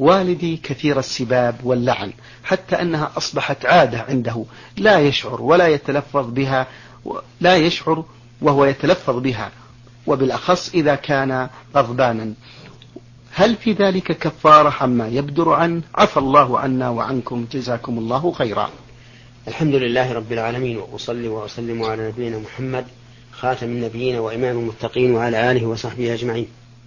والدي كثير السباب واللعن، حتى أنها أصبحت عادة عنده، لا يشعر ولا يتلفظ بها، لا يشعر وهو يتلفظ بها، وبالأخص إذا كان غضبانا. هل في ذلك كفارة عما يبدر عنه؟ عفى الله عنا وعنكم، جزاكم الله خيرا. الحمد لله رب العالمين، وأصلي وأسلم على نبينا محمد خاتم النبيين وإمام المتقين وعلى آله وصحبه أجمعين.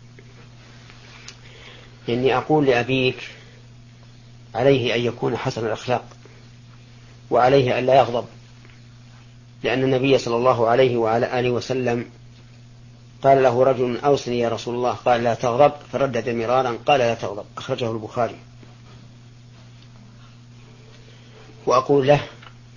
إني أقول لأبيك عليه أن يكون حسن الأخلاق، وعليه أن لا يغضب، لأن النبي صلى الله عليه وعلى آله وسلم قال له رجل: أوصني يا رسول الله. قال: لا تغضب، فردد مرارا قال: لا تغضب، أخرجه البخاري. وأقول له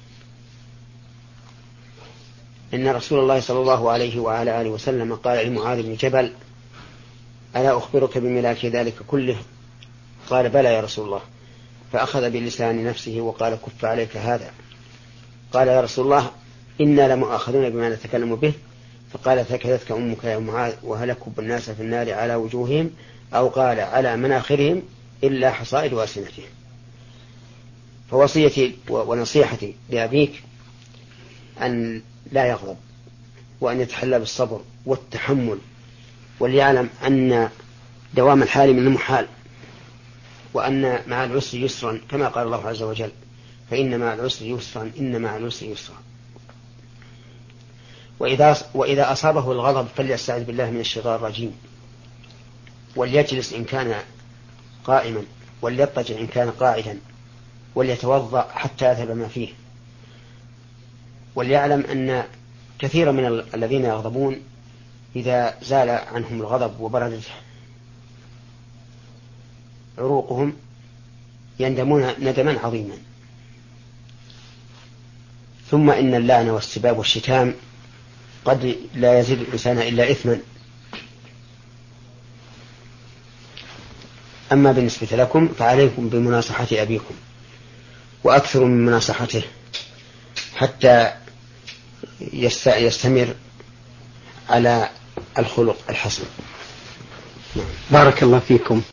إن رسول الله صلى الله عليه وعلى آله وسلم قال لمعاذ بن جبل: ألا أخبرك بملاك ذلك كله؟ قال: بلى يا رسول الله. فأخذ بلسان نفسه وقال: كف عليك هذا. قال: يا رسول الله، إنا لمؤاخذون بما نتكلم به. فقال: ثكلتك أمك يا معاذ، وهل يكب الناس في النار على وجوههم، أو قال على مناخرهم، إلا حصائد وألسنتهم. فوصيتي ونصيحتي لأبيك أن لا يغضب، وأن يتحلى بالصبر والتحمل، وليعلم أن دوام الحال من المحال، وأن مع العسر يسرا، كما قال الله عز وجل: فإن مع العسر يسرا، إن مع العسر يسرا. وإذا أصابه الغضب فليستعذ بالله من الشيطان الرجيم، وليجلس إن كان قائما، وليضطجع إن كان قاعدا، وليتوضأ حتى يذهب ما فيه. وليعلم أن كثير من الذين يغضبون إذا زال عنهم الغضب وبردت عروقهم يندمون ندما عظيما. ثم إن اللعن والسباب والشتام قد لا يزيد الإنسان إلا إثما. أما بالنسبة لكم فعليكم بمناصحة أبيكم، وأكثر من مناصحته حتى يستمر على الخلق الحسن. بارك الله فيكم.